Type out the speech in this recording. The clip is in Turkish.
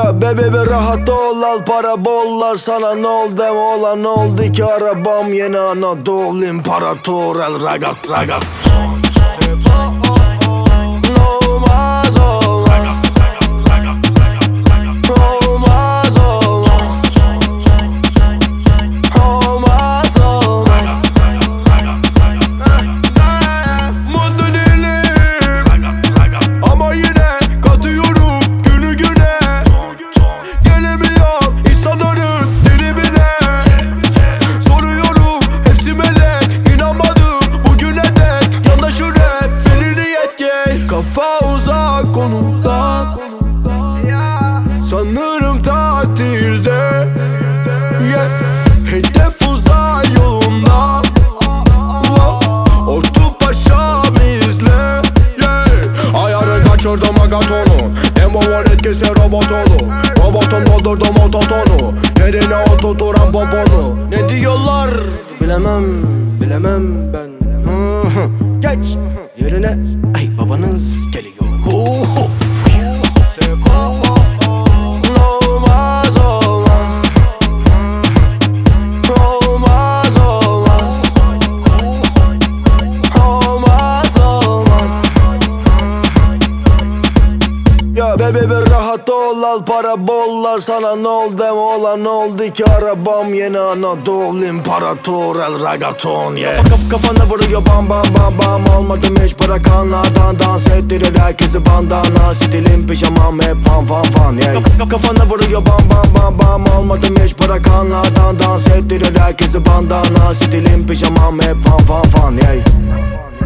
Ya bebe bir rahat ol, al para bolla. Sana ne oldu olan oldu ki arabam yeni Anadolu İmparator el ragat ragat. Olmaz olmaz, olmaz olmaz, olmaz olmaz. Mutlu değilim ama yine katıyorum günü güne. Gelemiyorum insanların dili bile. Soruyorum hepsi melek, inanmadım bugüne dek. Yandaşın hep felini yetki. Kafa uzak konudan, sanırım tatilde. Hedef uzay yolunda. Ortu paşam izle. Ayarı kaçırdım agatonu. Demo'nun etkisi robotonu. Robotum doldurdu mototonu. Yerine oturturan poponu. Ne diyorlar bilemem, bilemem ben. Geç yerine, ay babanız geliyor. Olmaz olmaz, olmaz olmaz, olmaz olmaz. Ya bebe bir rahat ol, al para bolla. Sana ne oldu olan oldu ki arabam yeni Anadolu İmparator el ragaton yeah. Kafana vuruyor bam bam bam bam. Almadım hiç bırakanlardan. Dans ettirir herkesi bandana. Stilim pijamam hep fan fan fan yeah. Kafana vuruyor bam bam bam bam. Almadım hiç bırakanlardan. Dans ettirir herkesi bandana. Stilim pijamam hep fan fan fan yeah.